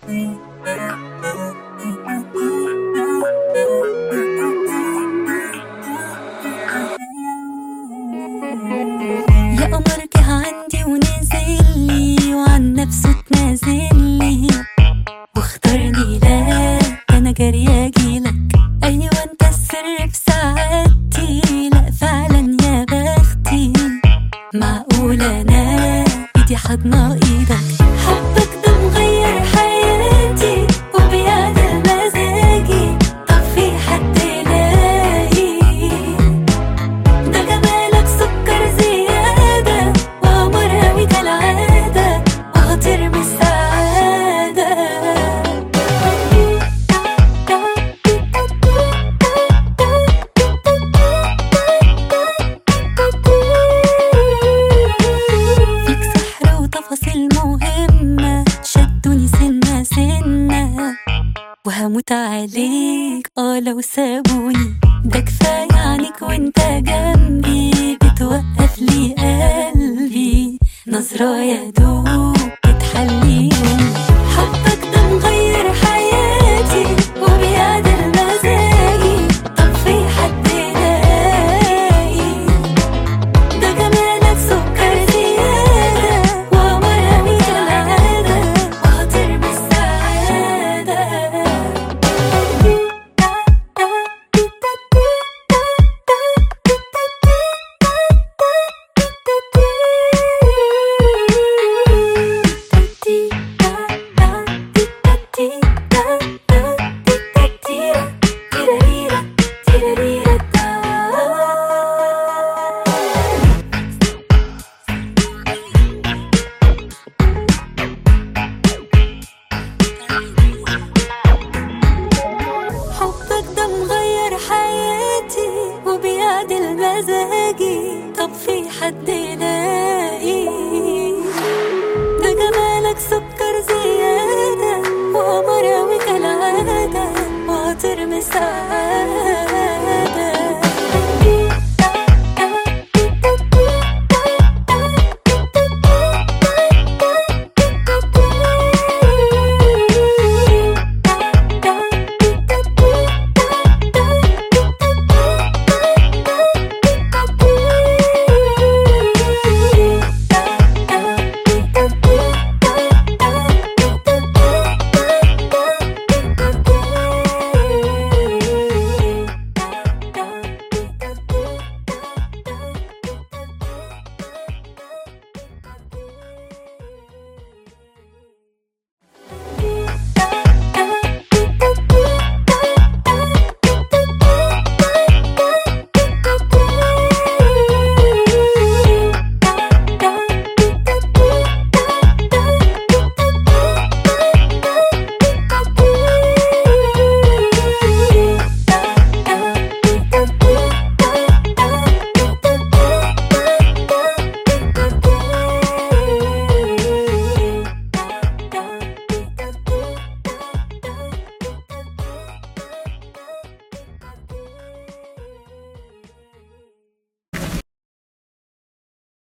يا قمر جه عندي ونزلي وعن نفسه تنازلي واختارني، لا انا جارية اجيلك. ايوه انت السر في سعادتي، لا فعلا يا بختي. معقول انا ايدي حضنة ايدك؟ حبك ده مغير حياتي وبيعدل مزاجي. طب في حد يلاقي ده جمالك سكر زيادة وقمر اوي كالعادة وهطير بالسعادة. فيك سحر وتفاصيل مهمة شدوني سنة سنة وهموت عليك لو سابوني. ده كفاية عنيك وانت جنبي بتوقف لي قلبي. نظرة يا دوب بتحلي يومي. حبك ده مغير حياتي وبيعدل مزاجي. طب في حد يلاقي ده جمالك سكر زيادة وقمر اوي كالعادة وهطير بالسعادة. حبك ده مغير حياتي وبيعدل مزاجي. طب في حد يلاقي ده جمالك سكر زيادة وقمر اوي كالعادة وهطير مساعدة.